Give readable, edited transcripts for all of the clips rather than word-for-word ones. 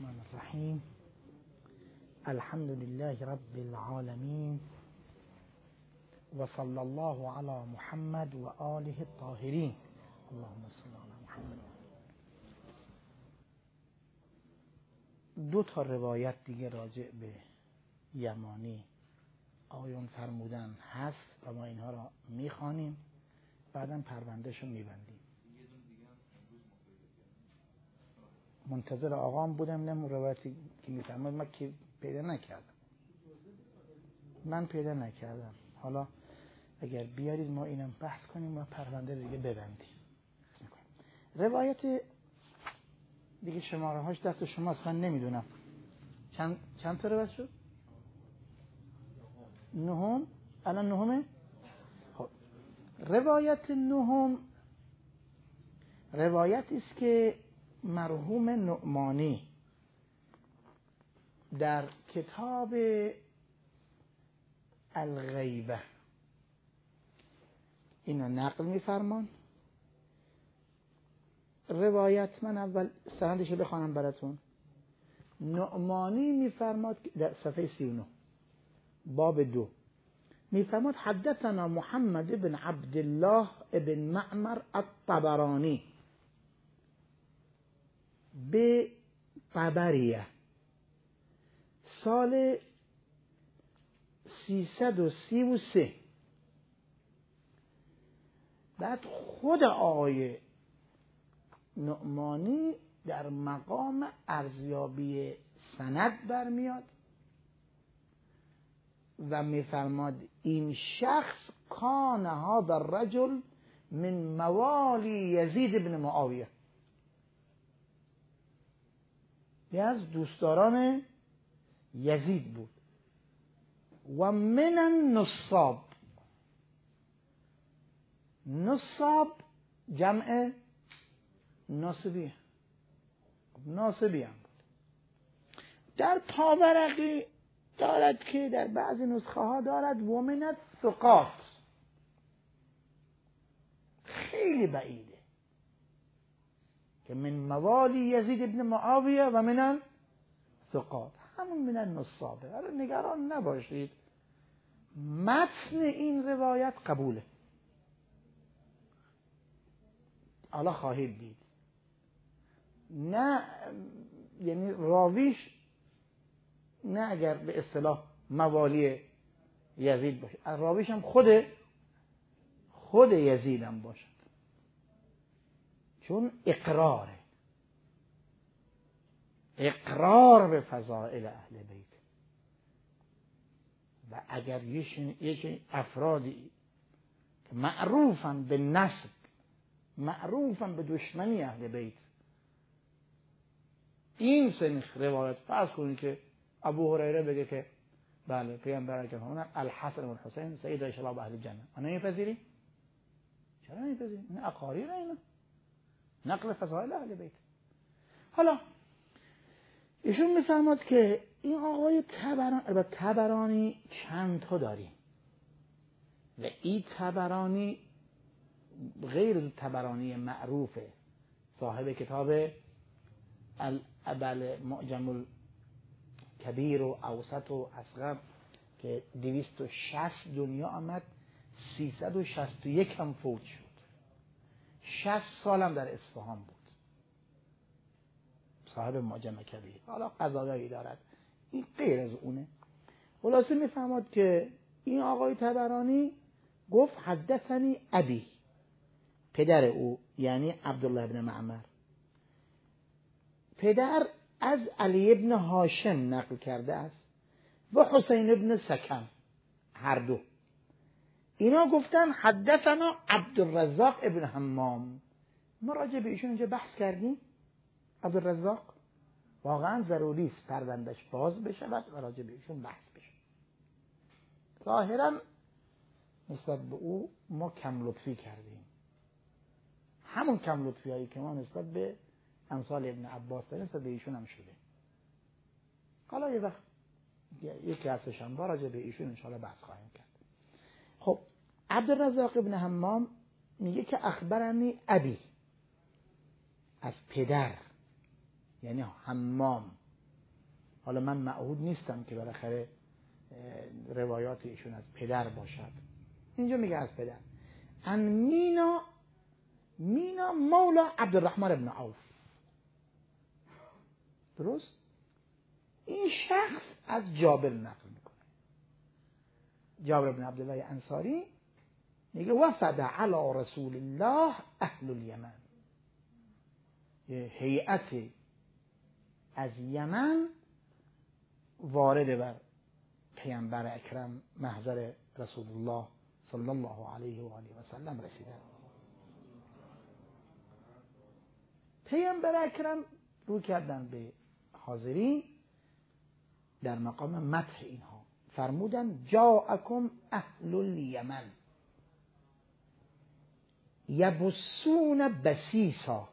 الرحمن الرحیم. الحمد لله رب العالمین و صلی الله علی محمد و آله الطاهرین. اللهم صل علی محمد. دو تا روایت دیگه راجع به یمانی آیون فرمودن هست و ما اینها را میخوانیم، بعدم پروندهشو میبندیم. منتظر آقام بودم، نمو روایتی که میفرماد من که پیدا نکردم. من پیدا نکردم. حالا اگر بیارید ما اینم بحث کنیم و پرونده دیگه ببندیم. روایت دیگه شماره هاش دست شماست، من نمیدونم چند تا روایت شد؟ نهم؟ الان نهمه؟ خب روایت نهم روایتی است که مرحوم نعمانی در کتاب الغیبه اینو نقل میفرمان. روایت من اول سندشو بخوانم براتون. نعمانی میفرماد در صفحه 39 باب 2 میفرماد حدثنا محمد بن عبدالله ابن معمر الطبرانی به طبریه سال 333. بعد خود آقای نعمانی در مقام ارزیابی سند برمیاد و میفرماد این شخص کان هذا الرجل من موالی یزید بن معاویه، از دوستداران یزید بود. و من النصاب، نصاب جمع ناصبی هم بود. در پاورقی دارد که در بعضی نسخه ها دارد و من الثقات، خیلی بعیده که من موالی یزید ابن معاویه و من الثقات، همون من النصابه. نگران نباشید، متن این روایت قبوله. حالا خواهید دید نه، یعنی راویش نه اگر به اصطلاح موالی یزید باشه، راویش هم خود یزید هم باشد، چون اقرار به فضائل اهل بیت. و اگر یک افرادی که معروفن به نسب، معروفن به دشمنی اهل بیت، این سنخ روایت فرض کنید که ابو هریره بگه که بله پیامبر که فرمودن الحسن و الحسین سیدا شباب اهل جنه، ما نمیپذیریم. چرا نمیپذیریم؟ این اقاریر اینا، نقل فضائل اهل بیت. حالا ایشون میفرماد که این آقای طبرانی چند تا داریم و این طبرانی غیر طبرانی معروفه، صاحب کتاب معجم الکبیر و اوسط و اصغر که 260 دنیا آمد، 361 هم فوت شد، 60 سالم در اصفهان بود، صاحب معجم کبیر. حالا قضایایی دارد، این غیر از اونه. خلاصه میفهمد که این آقای طبرانی گفت حدثنی ابی، پدر او یعنی عبدالله ابن معمر، پدر از علی ابن هاشم نقل کرده است و حسین ابن سکن، هر دو اینا گفتن حدثنا عبدالرزاق ابن حمام. ما راجع به ایشون اینجا بحث کردیم. عبدالرزاق واقعا ضروری است پروندهش باز بشود و راجع به ایشون بحث بشه. ظاهرا نسبت به او ما کم لطفی کردیم، همون کم لطفی هایی که ما نسبت به امثال ابن عباس داریم نسبت به ایشون هم شده. حالا یه وقت یکی از شنبه راجع به ایشون انشاءالله بحث خواهیم کرد. خب عبدالرزاق ابن حمام میگه که اخبرنی ابی، از پدر یعنی حمام حالا من معهود نیستم که بالاخره روایات ایشون از پدر باشد. اینجا میگه از پدر. ان مینا مولا عبدالرحمن ابن عوف. درست؟ این شخص از جابر نقل میکنه. جابر بن عبدالله انصاری میگه وفد علی رسول الله اهل الیمن. یه هیئت از یمن وارد بر پیامبر اکرم محضر رسول الله صلی الله علیه و آله و سلم رسیدن. پیامبر اکرم رو کردن به حاضرین در مقام مدح اینها، فرمودن جاءکم اهل الیمن یبسون بسیسا.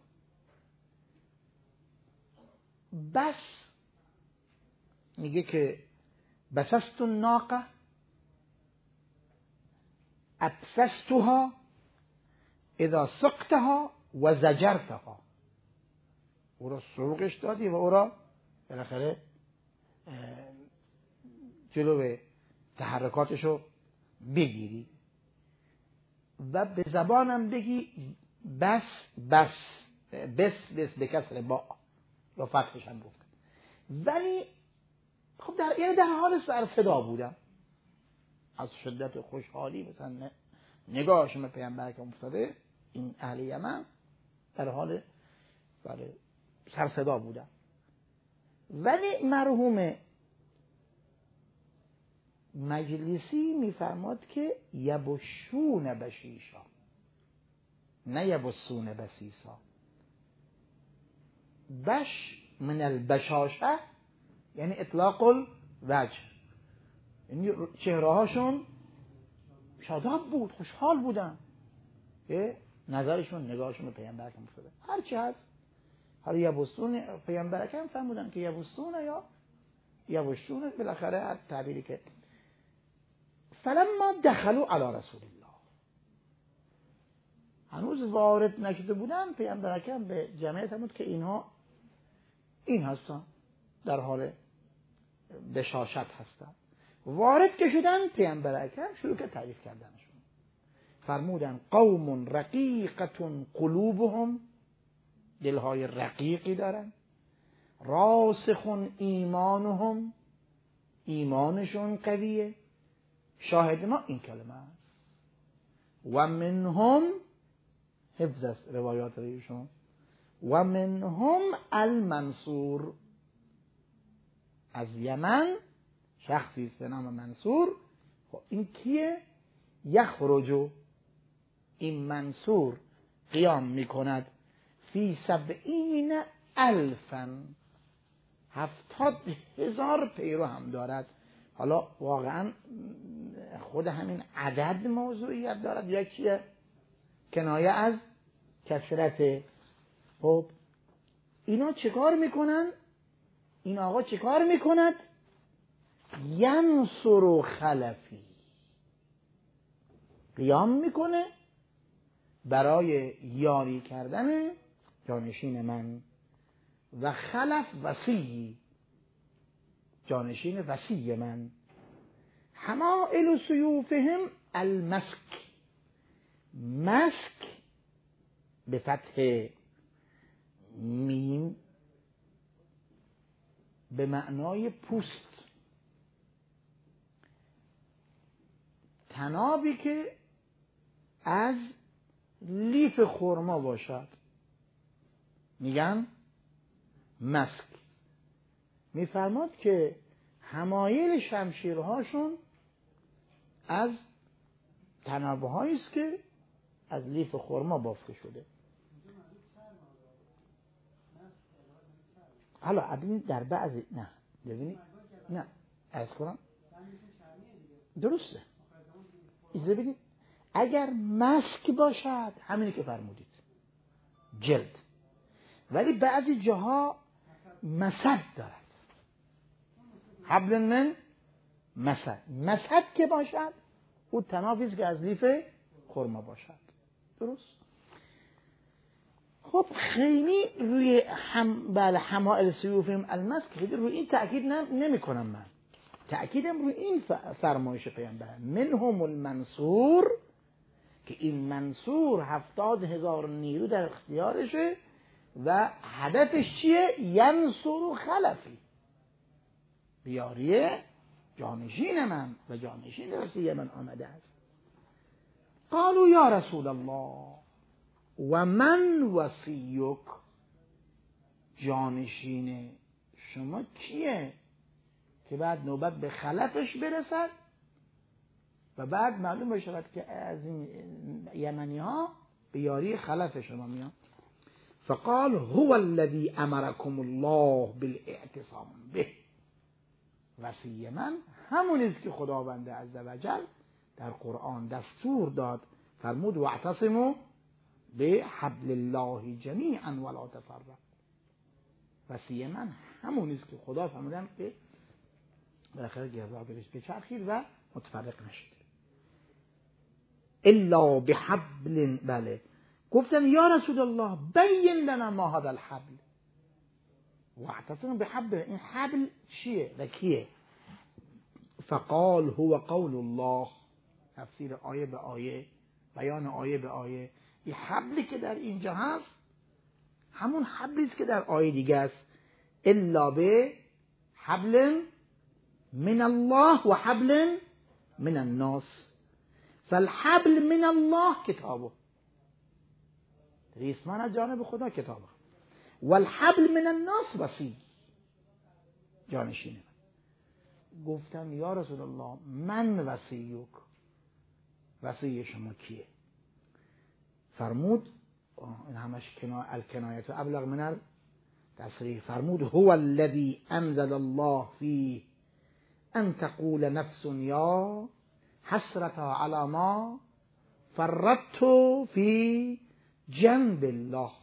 بس میگه که بسست الناقه ابسستها اذا سقتها و زجرتها. او را سوقش دادی و او را بالاخره جلو تحرکاتشو بگیری و به زبانم بگی بس به کسر با یا فتحش هم گفت. ولی خب در حال سر صدا بودم از شدت خوشحالی، مثلا نگاهشون به پیامبر که افتاده، این اهل یمن در حال سر صدا بودم. ولی مرحوم مجلسی میفرماد که یبشون بشیشا نه یبسون بسیسا. بش من البشاشه یعنی اطلاق الوجه، یعنی چهره هاشون شاداب بود، خوشحال بودن که نظرشون نگاهشون به پیامبر کم افتاده. هرچی هست حالا یبسون پیامبر کم فرمودن که یبسون یا یبشون، بالاخره هر تعبیری که. فلما دخلوا علی رسول الله، هنوز وارد نشده بودن، پیامبر اکرم به جمعیت فرمود که اینها این هستن، در حال بشاشت هستن. وارد که شدن، پیامبر اکرم شروع کرد تعریف کردنشون. فرمودن قوم رقیقة قلوبهم، دلهای رقیقی دارن، راسخ ایمانهم، ایمانشون قویه. شاهد ما این کلمه است. و منهم، حفظ است روایات ایشون، و منهم المنصور، از یمن شخصی است به نام منصور. این کیه؟ یخرجو، این منصور قیام میکند فی 70,000، 70,000 پیرو هم دارد. حالا واقعا خود همین عدد موضوعیت دارد یا چیه؟ کنایه از کثرت. خب اینا چیکار میکنن؟ این آقا چیکار میکند؟ ینصر خلفی، قیام میکنه برای یاری کردن جانشین من. و خلف وصی، جانشین وصی من. حمائل سیوفهم المسک، مسک به فتح میم به معنای پوست، تنابی که از لیف خرما باشد میگن مسک. میفرماد که حمایل شمشیرهاشون از تنابهایی است که از لیف خرما بافته شده. حالا ببینید در بعضی نه ببینید نه از قرآن درسته. ایزه ببینید اگر مسک باشد همینی که فرمودید جلد، ولی بعضی جاها مسد دارد، حبل من مسد که باشد او تنافیست که از لیف خرما باشد. درست. خب خیلی روی حمائل سیوفهم المسک خیلی روی این تأکید نمی کنم. من تأکیدم روی این فرمایش پیامبر منهم المنصور، که این منصور 70,000 نیرو در اختیارشه و هدفش چیه؟ ینصر خلفی، بیاریه جانشین من و جانشین رسول من آمده است. قالوا یا رسول الله و من وصیک، جانشین شما کیه که بعد نوبت به خلفش برسد و بعد معلوم بشه که از این یمنی ها به یاری خلف شما میان. فقال هو الذي امركم الله بالاعتصام به، وصی من همون است که خداوند عزوجل در قرآن دستور داد، فرمود واعتصموا بحبل الله جمیعا ولا تفرقوا. وصی من همون است که خدا فرمودن که بالاخره گردش بچرخید و متفرق نشید. الا بحبل، بله. گفتن یا رسول الله بین لنا ما هذا الحبل، واعتصموا بحبل، این حبل چیه و کیه؟ فقال هو قول الله، تفسیر آیه به آیه، بیان آیه به آیه. این حبلی که در اینجا هست همون حبلی است که در آیه دیگه است، الا به حبل من الله و حبل من الناس. فالحبل من الله کتابه، ریسمان از جانب خدا کتابه، والحبل من الناس وصی، جانشین من. گفتم یا رسول الله من وصیک، وصی شما کیه؟ فرمود این همش الکنایت و ابلغ من التصریح، فرمود هو الذي انزل الله فيه ان تقول نفس یا حسرتا علی ما فرطت فی جنب الله.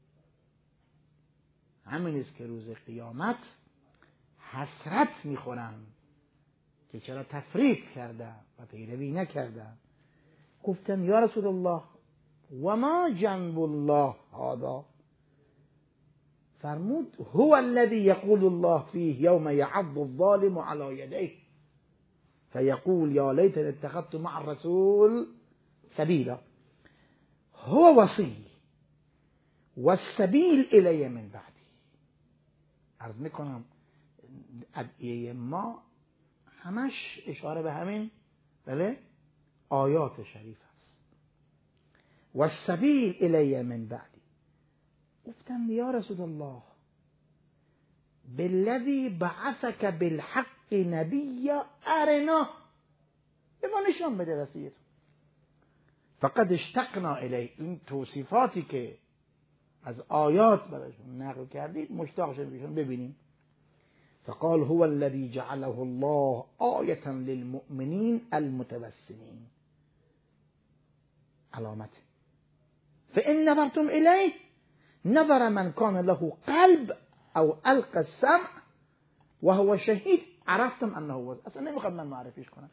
همین است که روز قیامت حسرت میخورن که چرا تفریط کردم و پیروی نکردم. گفتم یا رسول الله و ما جنب الله هذا؟ فرمود هو الذي يقول الله فيه يوم يعض الظالم على يديه فيقول يا ليتني اتخذت مع الرسول سبيلا. هو وصي والسبيل إلي من بعدي. عرض میکنم ادعیه ما همش اشاره به همین بله آیات شریف است. والسبيل إلي من بعدي. گفتم یا رسول الله بالذي بعثك بالحق نبيا ارنا، به ما نشان بده رسیت. فقد اشتقنا الیه، این توصیفاتی که از آیات برایشون نقل کردید مشتاق شدیم ببینیم. فقال هو الذي جعله الله آیة للمؤمنین المتوسمین، علامت. فإن نظرتم الیه نظر من كان له قلب او القى السمع وهو شهید عرفتم انه هو. اصلا نمیخوام من معرفیش کنم.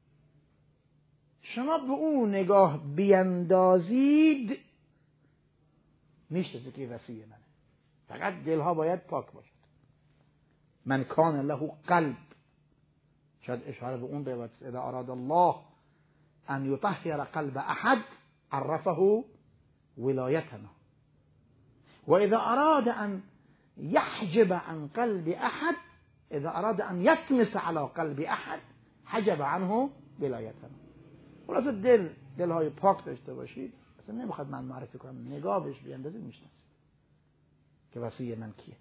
شما به اون نگاه بیندازید میشناسید که وصی منه. فقط دلها باید پاک باشد. من کان له قلب، شاید اشاره به اون روایت اذا اراد الله ان یطهر قلب احد عرفه ولایتنا و اذا اراد ان يحجب عن قلب احد، اذا اراد ان يطمس على قلب احد حجب عنه ولایتنا. خلاصه دلهای پاک داشته باشید. اصلا نمیخواد من معرفی کنم، نگاه بهش بیاندازید میشناسید که وصی من کیه.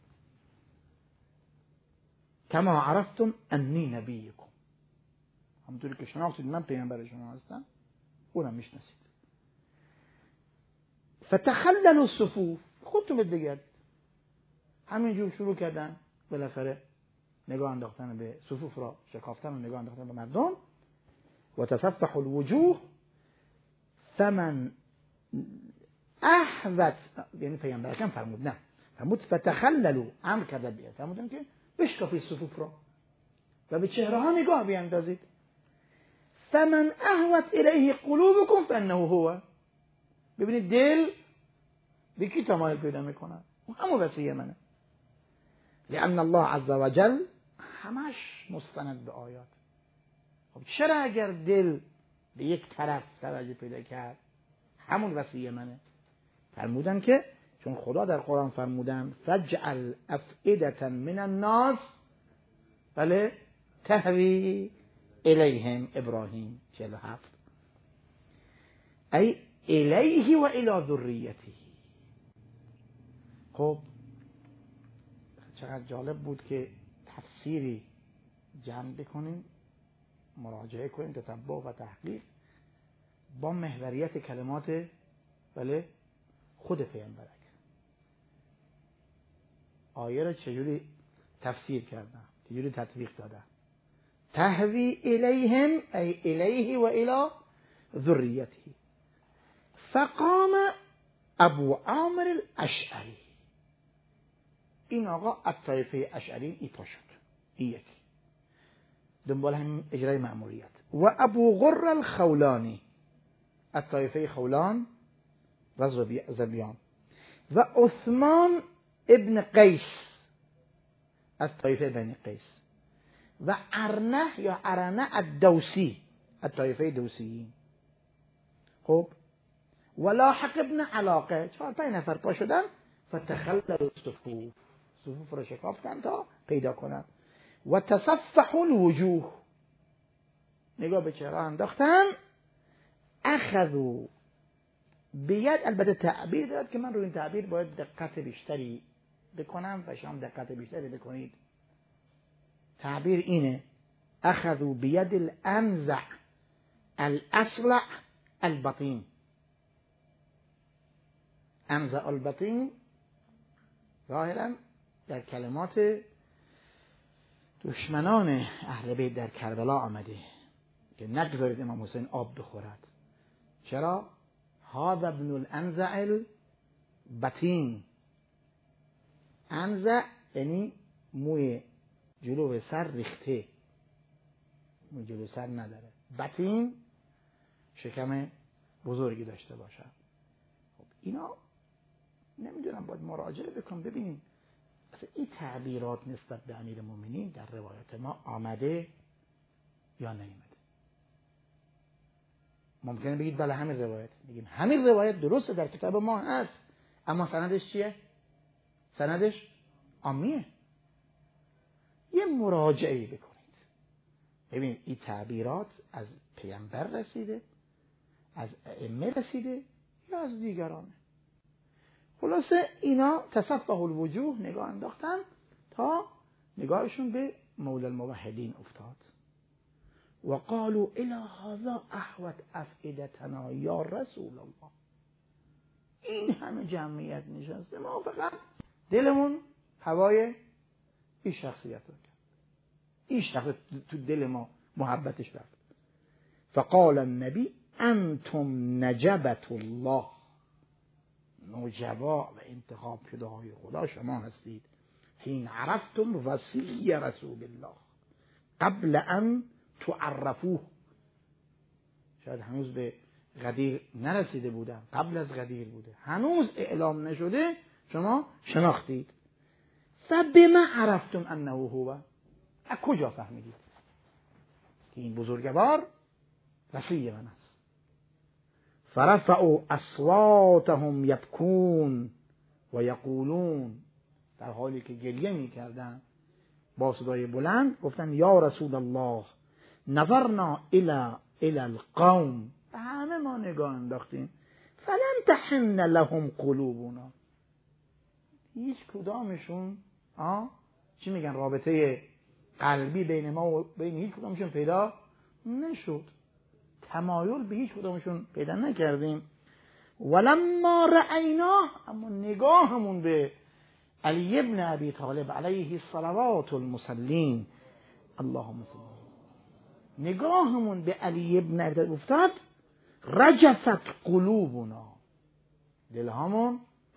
کما عرفتم انی نبیکم، همونطوری که شناختید من پیامبر شما هستم اونم میشناسید. فتخللوا الصفوف، خودتون بگردید. همینجور شروع کردن بالاخره نگاه انداختن به صفوف را شکافتن و نگاه انداختن به مردم. و تصفح الوجوه فمن احوت، یعنی پیامبر اکرم فرمود نه، فرمود فتخللوا، امر کرده بیاد، فرمودن که بشکافید صفوف را و به چهره ها نگاه بیاندازید. فمن احوت الیه قلوبکم فانه هو، ببینید دل به کی تمایل پیدا میکنم؟ همون وصیه منه. لأن الله عز وجل همش مستند به آیات. خب چرا اگر دل به یک طرف توجه پیدا کرد همون وصیه منه؟ فرمودن که چون خدا در قرآن فرمودن فجعل افئدة من الناس بله تهوی الیهم ابراهیم 47 ای الیه و الی ذریته. خب چقدر جالب بود که تفسیری جمع بکنیم، مراجعه کنیم، تتبع و تحقیق با محوریت کلمات بله خود پیامبر. آیه را چجوری تفسیر کردن، چجوری تطبیق دادن؟ تهوی الیهم ای الیه و الی ذریته. فقام ابو عامر الاشعری، این آقا الطایفه اشعری ای پا شد، این یکی دنبال همین اجرای مأموریت. و ابو غر الخولانی الطایفه خولان و زبیان و عثمان ابن قیس از طایفه بنی قیس و ارنه یا ارنه الدوسی از طایفه دوسیین. خب ولاحق ابن علاقه 4-5 نفر پا شدن فتخلل صفوف رو شکافتن تا پیدا کنن. و تصفح الوجوه، نگاه به چهره انداختن. اخذوا بید، البته تعبیر داد که من روی این تعبیر باید دقت بیشتری بکنم و شما دقت بیشتری بکنید. تعبیر اینه اخذوا بید الانزع الاصلع البطین. انزع البطین ظاهرا در کلمات دشمنان اهل بیت در کربلا آمده که نگذارید امام حسین آب بخورد. چرا؟ هذا ابن الانزع البطین. انزع یعنی موی جلو سر ریخته، موی جلو سر نداره. بطین شکم بزرگی داشته باشه. خب اینا نمیدونم، باید مراجعه بکن ببینیم اصلا این تعبیرات نسبت به امیرالمومنین در روایت ما آمده یا نیامده. ممکنه بگید بله همین روایت، بگیم همین روایت درسته در کتاب ما هست، اما سندش چیه؟ سندش عامیه. یه مراجعه بکنید ببینید این تعبیرات از پیامبر رسیده، از ائمه رسیده یا از دیگرانه. خلاصه اینا تصفح الوجوه نگاه انداختن تا نگاهشون به مولا الموحدین افتاد. و قالوا الی هذا احوت افئدتنا یا رسول الله. این همه جمعیت نشسته، ما فقط دلمون هوای این شخصیت رو کرد، این شخص تو دل ما محبتش رفت. فقال النبی انتم نجبت الله، نجبا و انتخاب شده های خدا شما هستید. حین عرفتم وصی رسول الله قبل ان تعرفوه. شاید هنوز به غدیر نرسیده بودن، قبل از غدیر بوده، هنوز اعلام نشده، شما شناختید. فبما عرفتم انه هو، از کجا فهمیدید که این بزرگوار وصی من است؟ فرفعوا اصواتهم یبکون و یقولون، در حالی که گریه می‌کردند با صدای بلند گفتن یا رسول الله نظرنا الى القوم، به همه ما نگاه انداختیم، فلم تحن لهم قلوبنا، هیچ کدامشون چی میگن رابطه قلبی بین ما و بین هیچ کدامشون پیدا نشد، تمایل به هیچ کدامشون پیدا نکردیم. ولما رأینا، اما نگاهمون به علی ابن ابی طالب علیه الصلوات المسلین اللهم صل، نگاهمون به علی ابن ابی طالب افتاد، رجفت قلوبنا، دلهامون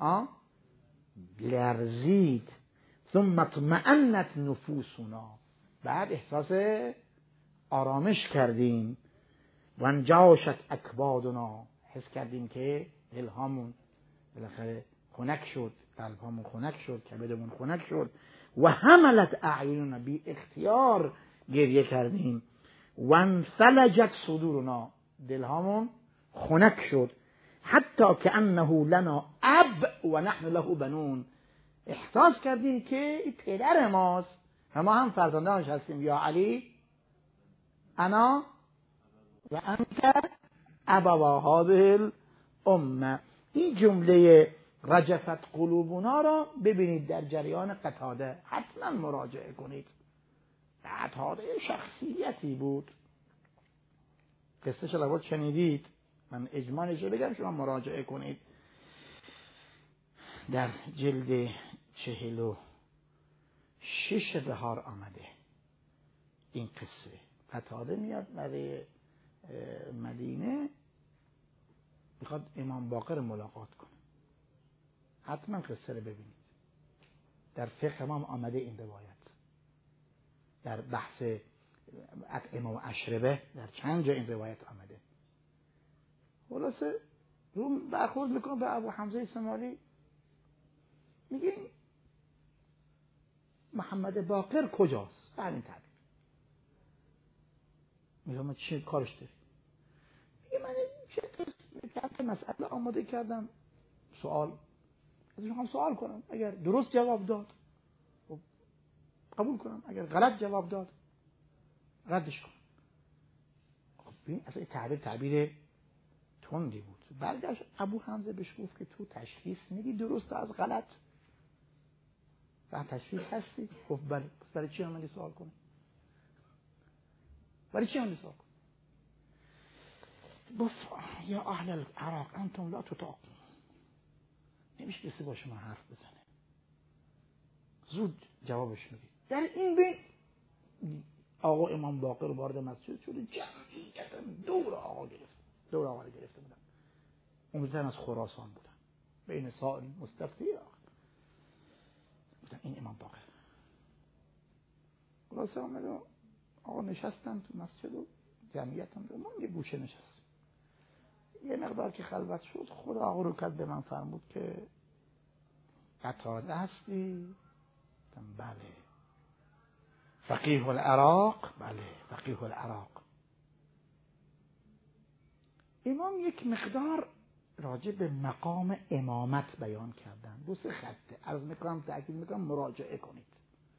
لرزید. ثم اطمأنت نفوسنا، بعد احساس آرامش کردیم. وانجاشت اکبادنا، حس کردیم که دلهامون بالاخره خنک شد، قلبمون خنک شد، کبدمون خنک شد. و حملت اعیننا، بی اختیار گریه کردیم. و انفلجت صدورنا، دلهامون خنک شد. حتی که انه لنا اب و نحن له بنون، احساس کردیم که این پدر ماست و ما هم فرزندانش هستیم. یا علی انا و انت ابوا هذه الامه. این جمله رجفت قلوبنا را ببینید در جریان قتاده، حتما مراجعه کنید. قتاده شخصیتی بود، قصه شلوات شنیدید، من اجمالش رو بگم شما مراجعه کنید. در جلد 46 بهار آمده این قصه. قتاده میاد برای مدینه، میخواد امام باقر ملاقات کنه. حتما قصه رو ببینید. در فقه امام آمده این روایت، در بحث اطعمه و اشربه در چند جا این روایت آمده. خلاصه رو برخورد میکنه به ابو حمزه سمالی، میگه محمد باقر کجاست؟ به همین تعبیر. میگه من چی کارش داری؟ میگه من چه مسئله آماده کردم، سوال ازش هم سوال کنم، اگر درست جواب داد قبول کنم، اگر غلط جواب داد ردش کنم. خب ببین اصلا تعبیر تندی بود. برگشت ابو حمزه بهش گفت که تو تشخیص میدی درست از غلط؟ بعد تشخیص هستی؟ گفت بله. برای چی اومدی سوال کنی؟ برای چی اومدی سوال کنی؟ گفت یا اهل العراق انتم لا تطاقون، نمیشه کسی با شما حرف بزنه. زود جوابش میدی. در این بین آقا امام باقر وارد مسجد شده، جمعیت دور آقا گرفته بودن. عمدتاً از خراسان بودن، بین سائل مستفتی بودن. این امام باقر خلاصه آمده، آقا نشستن تو مسجد و جمعیت هم ما یه گوشه نشست. یه مقدار که خلوت شد، خدا آقا رو کرد به من فرمود که قتاده هستی؟ بله. فقیه العراق؟ بله فقیه العراق. امام یک مقدار راجع به مقام امامت بیان کردن، دو سه خطه عرض میکنم، تأکید میکنم مراجعه کنید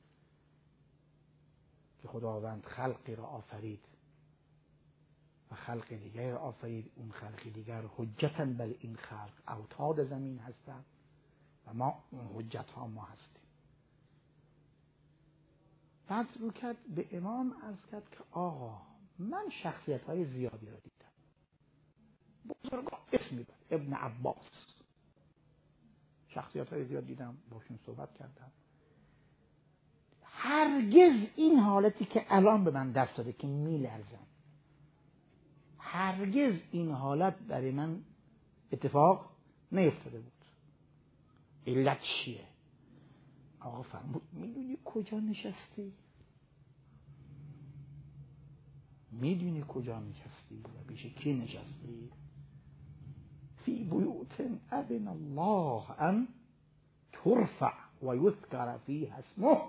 که خداوند خلقی را آفرید و خلق دیگر را آفرید. اون خلق دیگر حجتاً بر این خلق اوتاد زمین هستند و ما اون حجت ها ما هستیم. بعد رو کرد به امام عرض کرد که آقا من شخصیت های زیادی را دیدم، بزرگان اسم میبرد، ابن عباس، شخصیت های زیاد دیدم، باشون صحبت کردم. هرگز این حالتی که الان به من دست داده که میلرزم، هرگز این حالت برای من اتفاق نیفتاده بود. علت چیه؟ آقا فرمود میدونی کجا نشستی؟ میدونی کجا نشستی و پیش کی نشستی؟ فی بیوت اذن الله ان ترفع و یذکر فیها اسمه.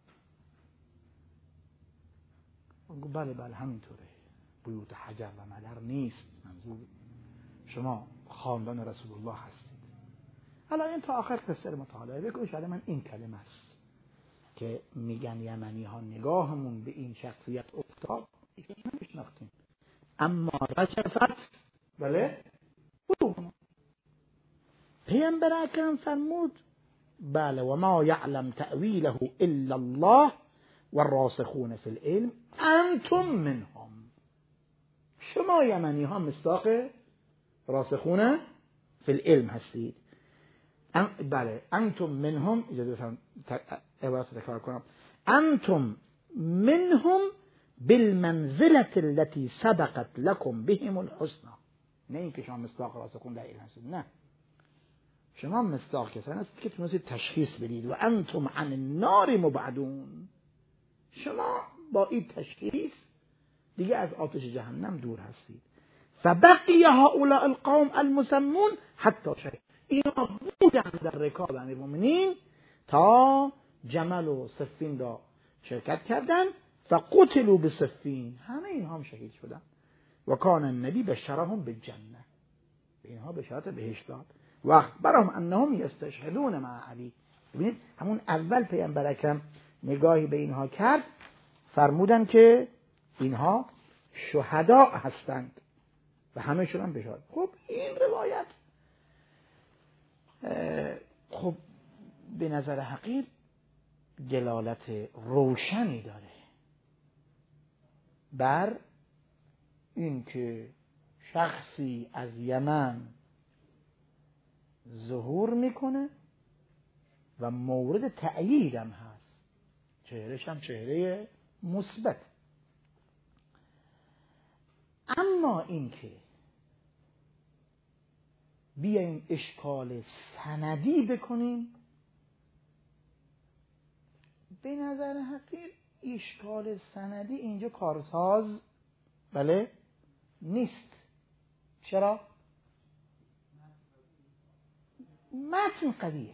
بله همینطوره، بیوت حجر و مدر نیست، منظور شما خاندان رسول الله هستید. حالا این تا آخر قصه رو مطالعه بکنید، شاید من این کلمه است که میگن یمنی ها نگاهمون به این شخصیت افتاد که نمیشناختیم، اما رجفت بله قلوبنا. پیامبر اکرم فرمود بله و ما یعلم تأویله الا الله والراسخون فی العلم انتم منهم. شما یمنی ها مصداق راسخون فی العلم هستید. بله انتم منهم، اجازه بفرمایید عبارت تکرار کنم، انتم منهم بالمنزلة التي سبقت لكم بهم الحسنى. نه اینکه شما مصداق راسخون در علم هستید، نه، شما مصداق کسانی هستید که تونستید تشخیص بدید. و انتم عن النار مبعدون، شما با این تشخیص دیگه از آتش جهنم دور هستید. فبقي هؤلاء القوم المسمون حتی شيء. اینا بودن در رکاب امیرالمومنین تا جمل و صفین را شرکت کردن فقتلوا بصفین، همه اینها هم شهید شدن. و کان النبی بشرهم بالجنه، به اینها بشارت بهشت داد. و اخبرهم انهم یستشهدون مع علی. ببینید همون اول پیامبر اکرم نگاهی به اینها کرد، فرمودن که اینها شهدا هستند و همه شدن بشارت. خب این روایت خب به نظر حقیر دلالت روشنی داره بر این که شخصی از یمن ظهور میکنه و مورد تأیید هم هست، چهرهش هم چهره مثبت. اما این که بیایم اشکال سندی بکنیم، به نظر حقیر اشکال سندی اینجا کارساز بله نیست. چرا؟ متن قویه،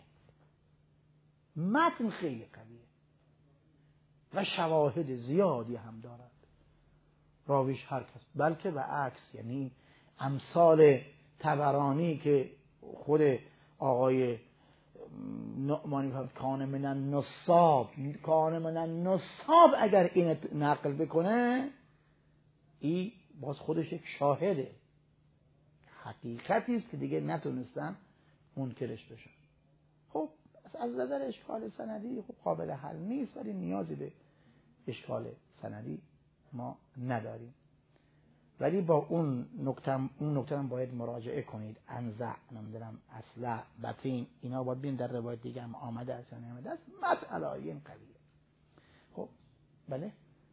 متن خیلی قویه و شواهد زیادی هم دارد. راویش هر کس، بلکه و عکس، یعنی امثال طبرانی که خود آقای نعمانی فرمود کان من النصاب، کان من النصاب، اگر این نقل بکنه این باز خودش یک شاهده، حقیقتی است که دیگه نتونستن منکرش بشن. خب از نظر اشکال سندی خب قابل حل نیست، ولی نیازی به اشکال سندی ما نداریم. ولی با اون نکته هم باید مراجعه کنید. انزع، نمیدونم اصلا بطین، اینا باید بین در روایت دیگه هم آمده است یا نیامده است. مسئله این قویه. خب بله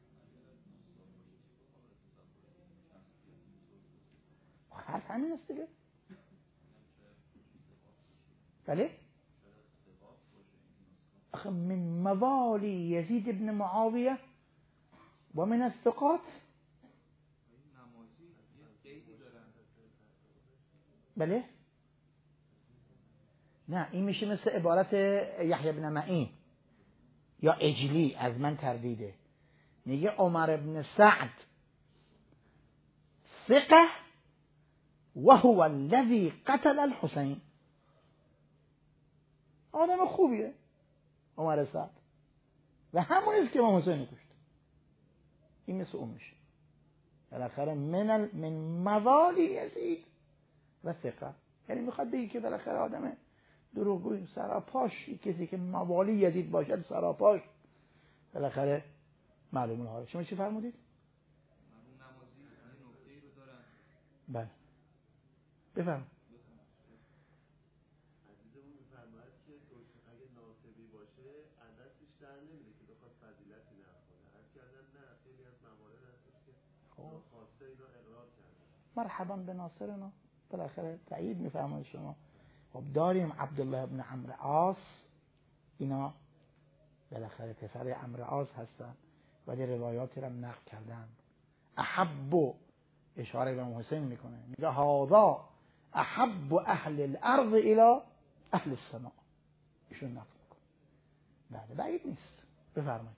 حرف همین است دیگه. بله آخه من موالی یزید ابن معاویه و من الثقات. بله نه این میشه مثل عبارت یحیی بن معین یا اجلی، از من تردیده. میگه عمر ابن سعد ثقه و هو الذی قتل الحسین. آدم خوبیه عمر سعد و همونیست که امام حسین کشت. این مثل اون میشه بالاخره من موالی یزید و ثقه، یعنی میخواد بگی که بالاخره آدم دروغگوی سراپاش، کسی که موالی یزید باشد سراپاش بالاخره معلوم الحال. شما چی فرمودید؟ بله بفرم. عزیزمون میفرماید که اگه ناصبی باشه عددش در نمیده که بخواد فضیلتی نخونه. هر کردن نه، خیلی از موارد هستش که خواسته اینا اقرار کرده. مرحبا به ناصرنا، بالاخره تایید میفرمایید شما. خب داریم عبدالله ابن عمرو عاص، اینا بالاخره پسر عمرو عاص هستن ولی روایاتی رو نقل کردن. احب، اشاره به امام حسین میکنه، میگه هذا احب اهل الارض الى اهل السماء، ایشون نقل میکنه. بله بعید نیست. بفرمایید.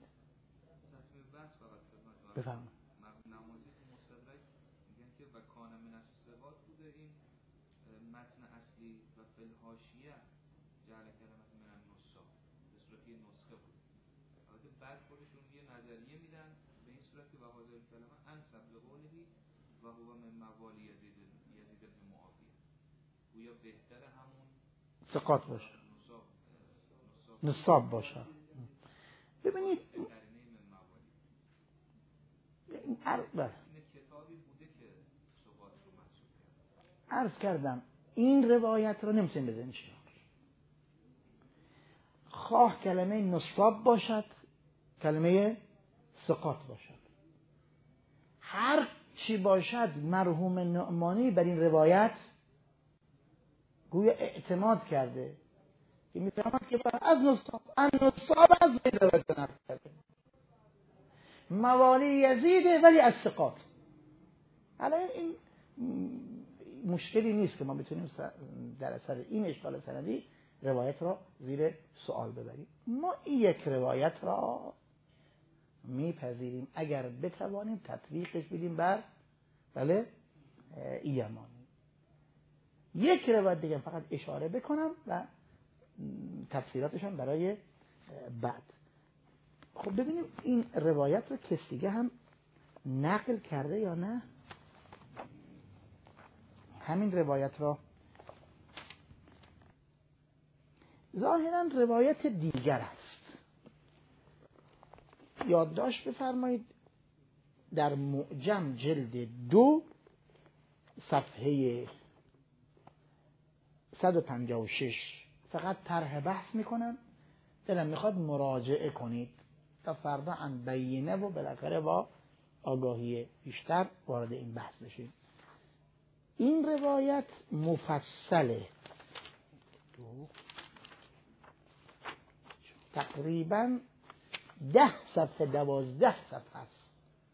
بفرمایید. نمازی تو مستدرک میگن که و کان من الثقات بوده، این متن اصلی و فی الحاشیه جعل کلمت من النصاب به صورت یه نسخه بود. البته بعد خودشون یه نظریه میدن به این صورت که و حاضر کلمه انسب به قولی و هو من موالی یزید ابن معاویه، گویا بهتر همون ثقات باشه، نصاب باشه. ببینید عرض کردم این روایت رو نمیتونیم بزنیم چی، خواه کلمه نصاب باشد کلمه ثقات باشد، هر چی باشد مرحوم نعمانی بر این روایت گویا اعتماد کرده که میفهمد که از نصاب از این روایت نقل کرده، موالی یزیده ولی از ثقات. الان این مشکلی نیست که ما بتونیم در اثر این اشکال سندی روایت را زیر سوال ببریم. ما این یک روایت را میپذیریم اگر بتوانیم تطبیقش بدیم بر یمانی. یک روایت دیگه فقط اشاره بکنم و تفسیراتشان برای بعد. خب ببینیم این روایت رو کسی دیگه هم نقل کرده یا نه. همین روایت را ظاهرا روایت دیگر است. یادداشت بفرمایید در معجم جلد 2 صفحه 156 فقط طرح بحث میکنم، دلم میخواد مراجعه کنید تا فردا عن بینه و بالاخره با آگاهی بیشتر وارد این بحث بشیم. این روایت مفصله، تقریبا 10 صفحه 12 صفحه است.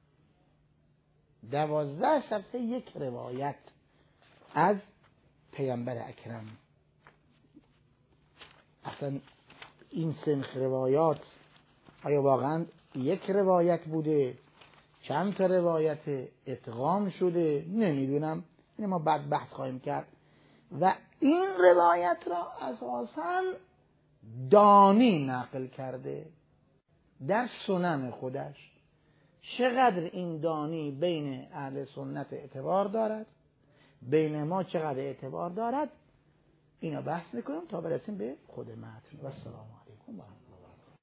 12 صفحه یک روایت از پیامبر اکرم. اصلا این سنخ روایات آیا واقعا یک روایت بوده، چند تا روایت ادغام شده، نمیدونم. این ما بعد بحث خواهیم کرد. و این روایت را اساساً دانی نقل کرده در سنن خودش. چقدر این دانی بین اهل سنت اعتبار دارد، بین ما چقدر اعتبار دارد، اینا بحث میکنیم تا برسیم به خود متن. و السلام علیکم و رحمت الله.